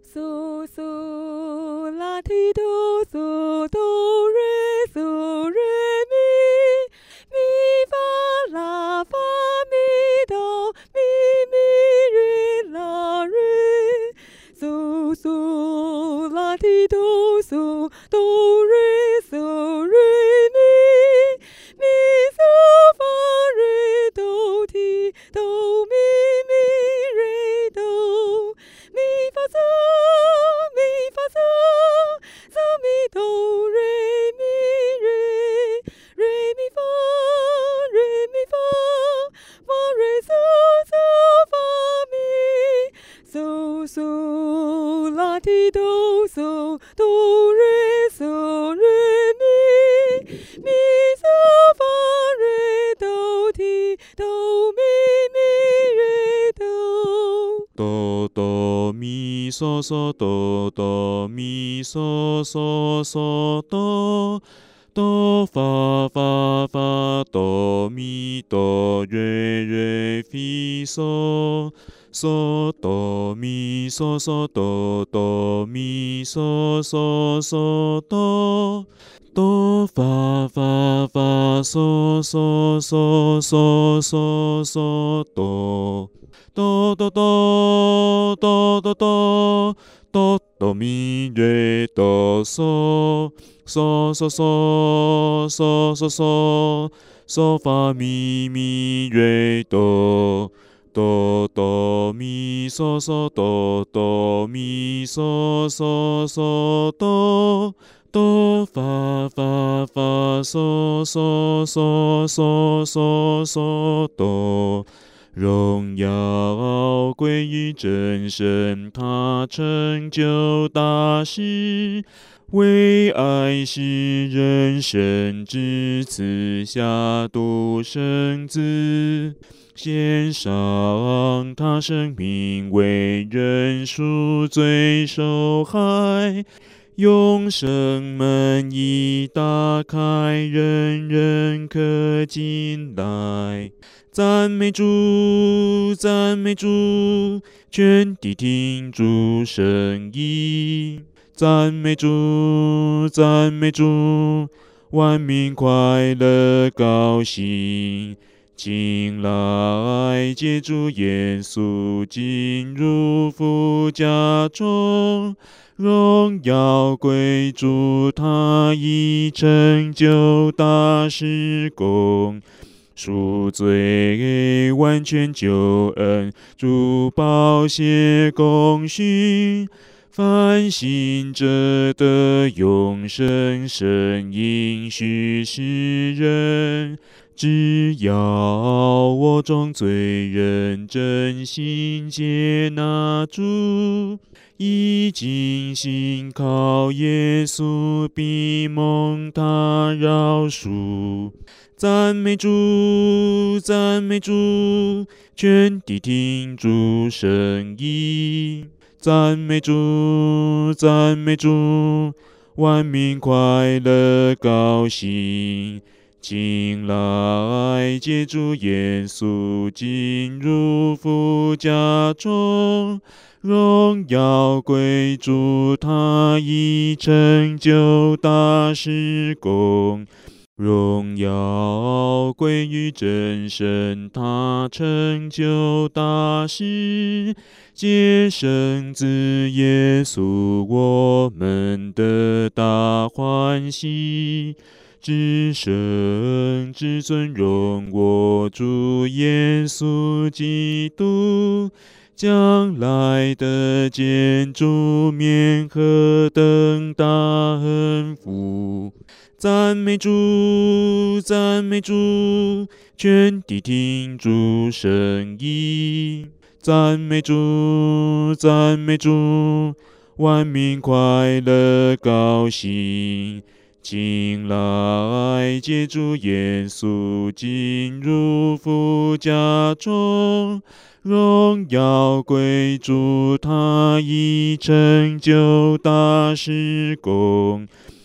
嗦嗦啦提哆嗦哆瑞嗦瑞咪咪发啦发咪哆咪咪瑞啦瑞嗦嗦啦提哆嗦哆瑞嗦瑞咪咪嗦发瑞哆提哆咪咪瑞哆咪发嗦咪发嗦嗦咪哆瑞咪瑞瑞咪发瑞咪发发瑞嗦嗦发咪嗦嗦啦提哆嗦哆瑞嗦瑞咪咪嗦发瑞哆提哆咪咪瑞哆。 哆哆咪嗦嗦哆哆咪嗦嗦嗦哆哆发发发哆咪哆瑞瑞咪嗦嗦哆咪嗦嗦哆哆咪嗦嗦嗦哆哆发发发嗦嗦嗦嗦嗦嗦哆。哆哆哆哆哆哆哆哆咪瑞哆嗦嗦嗦嗦嗦嗦嗦嗦发咪咪瑞哆哆哆咪嗦嗦哆哆咪嗦嗦嗦哆哆发发发嗦嗦嗦嗦嗦嗦哆。荣耀归于真神，他成就大事，为爱世人生之赐下独生子，献上他生命为人赎罪受害。永生门已打开，人人可进来。赞美主，赞美主，全地听主声音。赞美主，赞美主，万民快乐高兴。进来，借主耶稣进入父家中。荣耀归主，他已成就大事工，赎罪完全救恩，主宝血供许，凡信者得永生，神应许世人。只要我众罪人真心接纳主，已经信靠耶稣，必蒙他饶恕。赞美主，赞美主，全地听主声音。赞美主，赞美主，万民快乐高兴。进来，借主耶稣进入父家中。荣耀归主，他已成就大事工。荣耀归于真神，他成就大事，借生子耶稣，我们的大欢喜。至圣至尊荣我主耶稣基督，将来的见主面，何等大恩福！赞美主，赞美主，全地听主声音。赞美主，赞美主，万民快乐高兴。进来，借主耶稣进入父家中。荣耀归主，他已成就大事工。